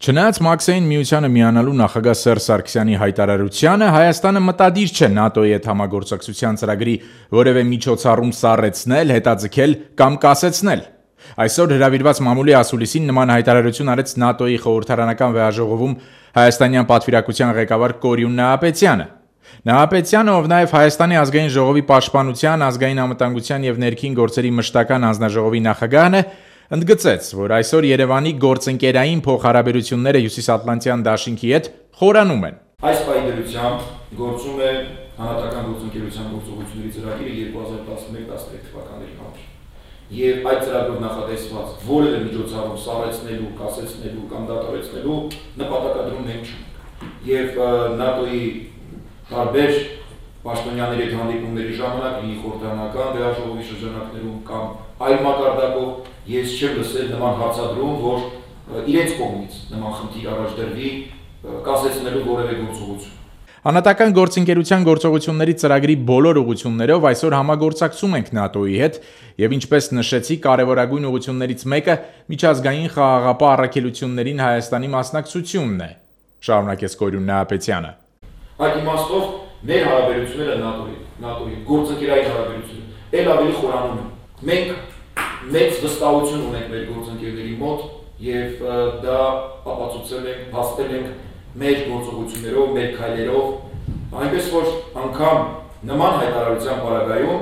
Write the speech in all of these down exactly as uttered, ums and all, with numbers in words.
Չնայած Մաքսային միությանը միանալու նախագահ Սերժ Սարգսյանի հայտարարությանը Հայաստանը մտադիր չէ ՆԱՏՕ-ի հետ համագործակցության ծրագրի որևէ միջոցառում սառեցնել, հետաձգել կամ կասեցնել։ Այսօր հրավիրված մամուլի ասուլիսին նման հայտարարություն արեց ՆԱՏՕ-ի խորհրդարանական վեհաժողովում հայաստանյան պատվիրակության ղեկավար Կորյուն Նահապետյանը։ Նահապետյանը, ով նաև Հայաստանի ազգային ժողովի պաշտպանության, ազգային անվտանգության եւ ներքին գործերի մշտական հանձնաժողովի նախագահն է, ընդգծեց, որ այսօր Երևանի գործընկերային փոխհարաբերությունները Հյուսիսատլանտյան դաշինքի հետ խորանում են։ Այս պայմանությամբ գործում է հանրատական գործընկերության գործողությունների ծրագիրը երկու հազար տասնմեկ տասներեք թվականների համար։ Եվ այդ ծրագրով նախատեսված որևէ միջոցառում սառեցնելու, կասեցնելու կամ դադարեցնելու նպատակադրում մենք չունենք։ Եվ ՆԱՏՕ-ի տարբեր պաշտոնյաների հետ հանդիպումների ժամանակ լինի խորհրդարանական վեհաժողովի շրջանակներում կամ այլ մակարդակով ես չեմ լսել նման հարցադրում, որ իրենց կողմից նման խնդիր առաջ դրվի կասեցնելու որևէ գործողություն։ Հանրատական գործընկերության գործողությունների ծրագրի բոլոր ուղղություններով այսօր համագործակցում ենք ՆԱՏՕ-ի հետ եւ ինչպես նշեցի, կարևորագույն ուղղություններից մեկը միջազգային խաղաղապահ առաքելություններին Հայաստանի մասնակցությունն է, շարունակեց Կորյուն Նահապետյանը։ Այդ իմաստով մեր հարաբերությունները ՆԱՏՕ-ի, ՆԱՏՕ-ի գործընկերային հարաբերությունները ել ավելի խորանում են։ Մենք մեծ վստահություն ունենք մեր գործընկերների մոտ եւ դա ապացուցել ենք, հաստատել ենք մեր գործողություններով, մեր քայլերով, այնպես որ անգամ նման հայտարարության պարագայում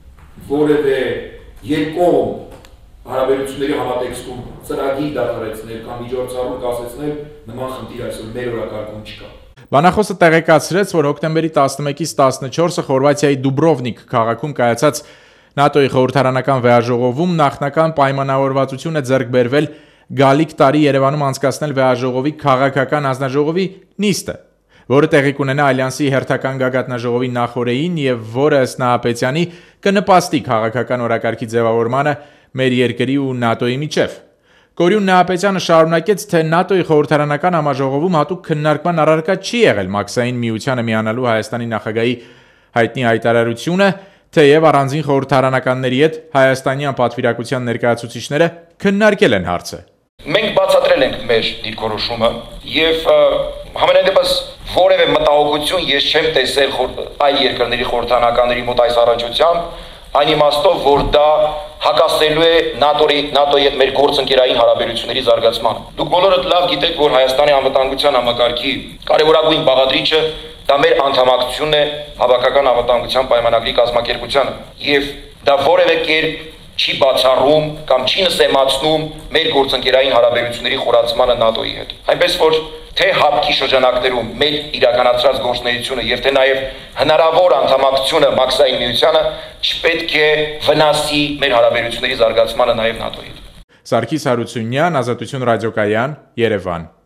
որևէ երկկողմ հարաբերությունների համատեքստում ծրագիր դադարեցնել կամ միջոցառում կասեցնել նման խնդիր այսօր մեր օրակարգում չկա։ Բանախոսը տեղեկացրեց, որ հոկտեմբերի տասնմեկից տասնչորսը Խորվաթիայի Դուբրովնիկ քաղաքում կայացած ՆԱՏՕ-ի խորհրդարանական վեհաժողովում նախնական պայմանավորվածություն է ձեռք բերվել գալիք տարի Երևանում անցկացնել վեհաժողովի քաղաքական հանձնաժողովի նիստը, որը տեղի կունենա Ալյանսի հերթական գագաթնաժողովի նախօրեին եւ որը ըստ Նահապետյանի կնպաստի քաղաքական օրակարգի ձևավորմանը մեր երկրի ու ՆԱՏՕ-ի միջև։ Կորյուն Նահապետյանը շարունակեց, թե ՆԱՏՕ-ի խորհրդարանական համաժողովում հատուկ քննարկման առարկա չի եղել Մաքսային միությանը միանալու Հայաստանի նախագահի հայտնի հայտարարությունը, թեև առանձին խորհրդարանականների հետ հայաստանյան պատվիրակության ներկայացուցիչները քննարկել են հարցը։ Մենք բացատրել ենք մեր դիրքորոշումը եւ համենայն դեպս որևէ մտահոգություն ես չեմ տեսել այլ երկրների խորհրդարանականների մոտ այս առնչությամբ, այն իմաստով, որ դա հակասելու է ՆԱՏՕ-ի ՆԱՏՕ-ի հետ մեր գործընկերային հարաբերությունների զարգացմանը։ Դուք բոլորդ լավ գիտեք, որ Հայաստանի անվտանգության համակարգի կարևորագույն բաղադրիչը դա մեր անդամակցությունն է հավաքական անվտանգության պայմանագրի կազմակերպությանը եւ դա որևէ կերպ չի բացառում կամ չի նսեմացնում մեր գործընկերային հարաբերությունների խորացմանը ՆԱՏՕ-ի հետ։ Այնպես որ թե հապկի շրջանակներում մեր իրականացրած գործունեությունը եւ թե նաեւ հնարավոր անդամակցությունը Մաքսային միությանը չպետք է վնասի մեր հարաբերությունների զարգացմանը նաեւ ՆԱՏՕ-ի հետ։ Սարգիս Հարությունյան, Ազատություն ռադիոկայան, Երևան։